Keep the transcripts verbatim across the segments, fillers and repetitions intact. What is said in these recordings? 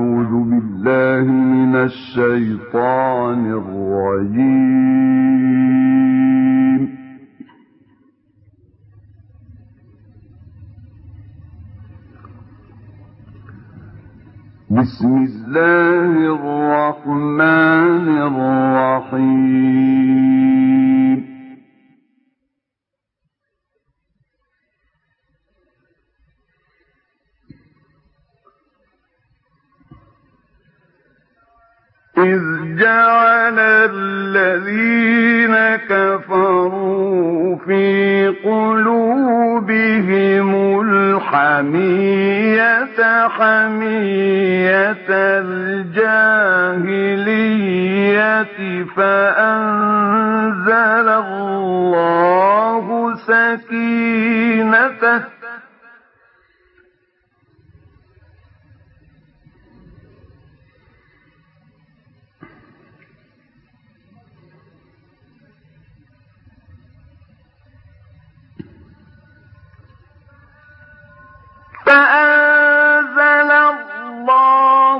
أعوذ بالله من الشيطان الرجيم. بسم الله الرحمن الرحيم. إذ جعل الذين كفروا في قلوبهم الحمية حمية الجاهلية فأنزل الله سكينته فأنزل الله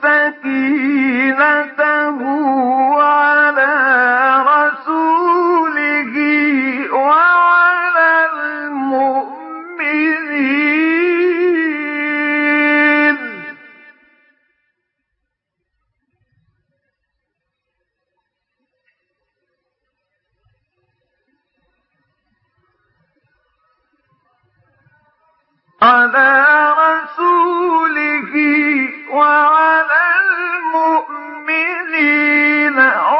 سكينته على رسوله وعلى المؤمنين على رسوله وعلى المؤمنين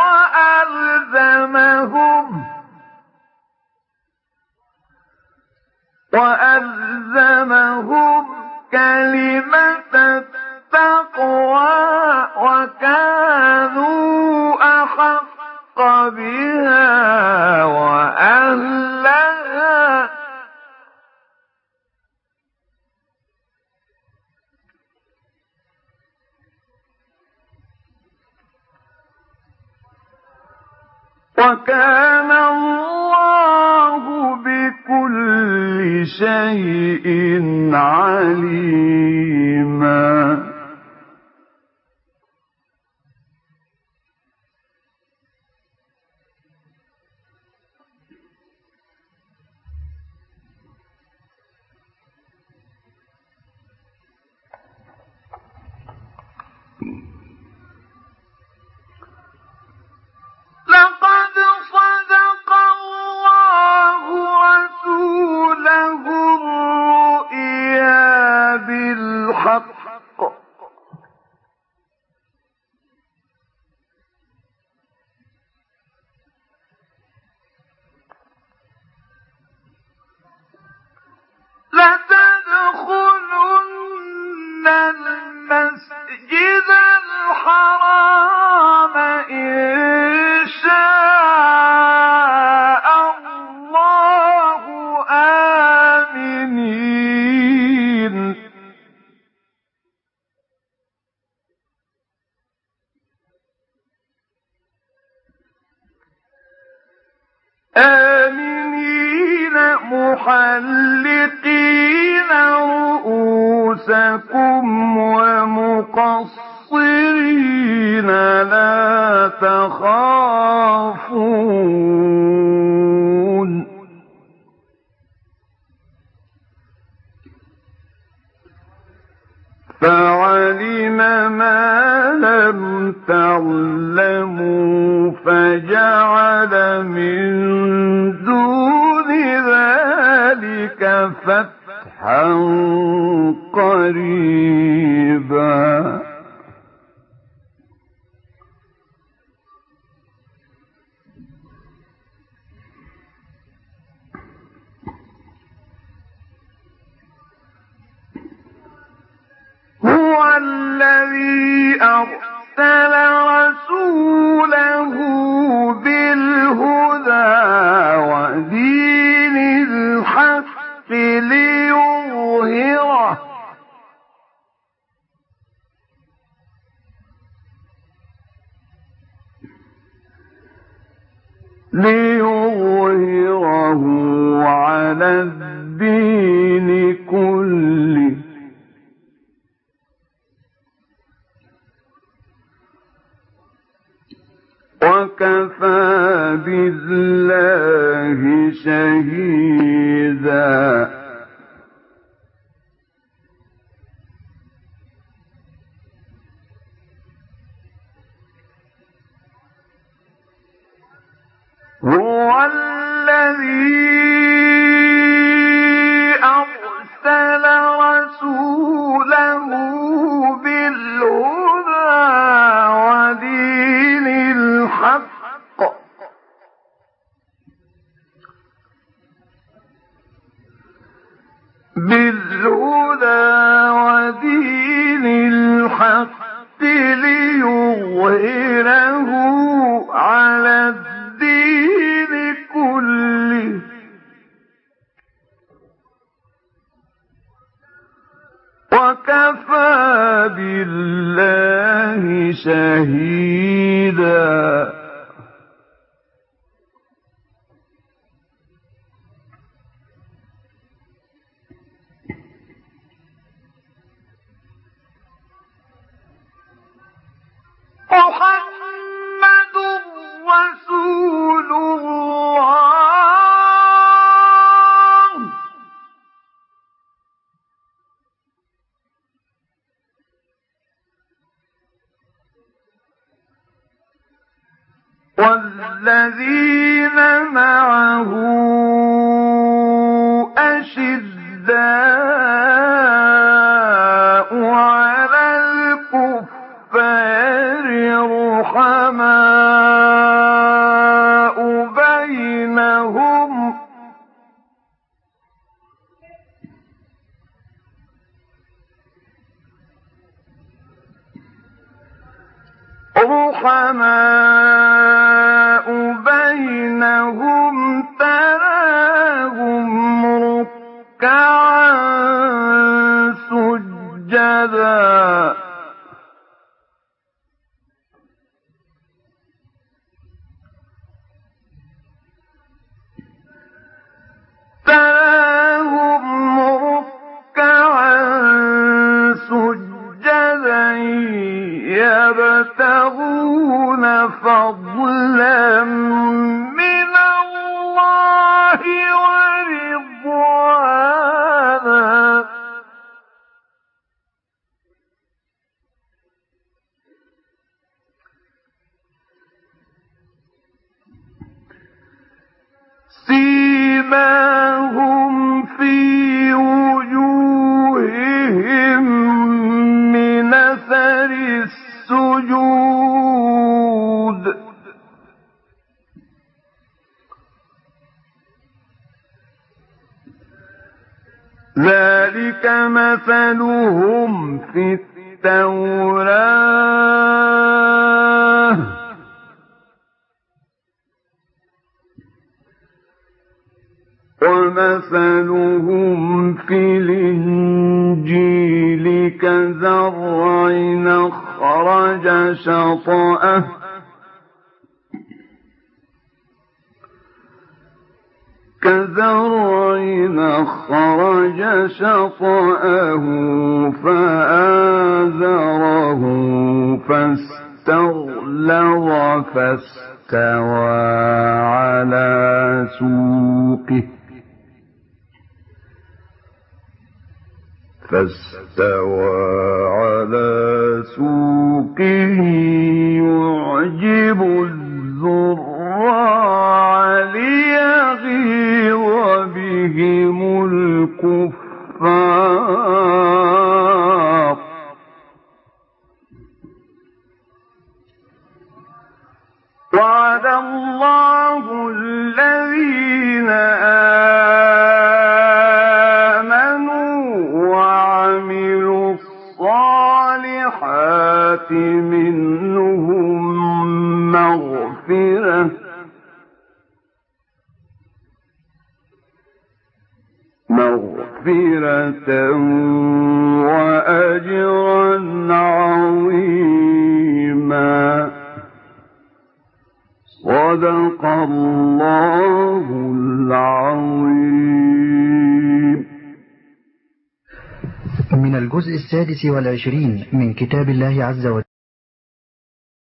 وألزمهم وألزمهم كلمة التقوى وكانوا أحق بها وأهلها وكان الله بكل شيء عليما. لقد صدق الله رسوله الرؤيا بالحق لتدخلن المسجد الحرام إن شاء الله آمنين آمنين محلقين رؤوسكم ومقصرين لا تخافون فعلم ما لم تعلموا فجعل من دون ذلك فتحا قريبا. هو الذي أرسل رسوله بالهدى ودين الحق ليظهره ليظهره على الدين كله وكفى بالله شهيدا هو الذي أرسل رسوله بالهدى ودين الحق بالهدى ودين الحق ليظهره على الدين كله وكفى بالله شهيدا محمد رسول الله والذين معه أشداء على الكفار رحماء بينهم رحماء بينهم تراهم ركعا سجدا تراهم ركعا سجدا يبتغون فضلا من الله ورضوانا سيماهم في وجوههم من أثر السجود ذلك مثلهم في التوراة ومثلهم في الإنجيل كزرع أخرج شطأه كزرع أخرج شطأه فآزره فاستغلظ فاستوى على سوقه فاستوى على سوقه يعجب الزراع ليغيظ بهم الكفار وعد الله الذين آمنوا وعملوا الصالحات منهم مغفرة مغفرة وأجرا عظيما صدق الله العظيم. من الجزء السادس والعشرين من كتاب الله عز وجل.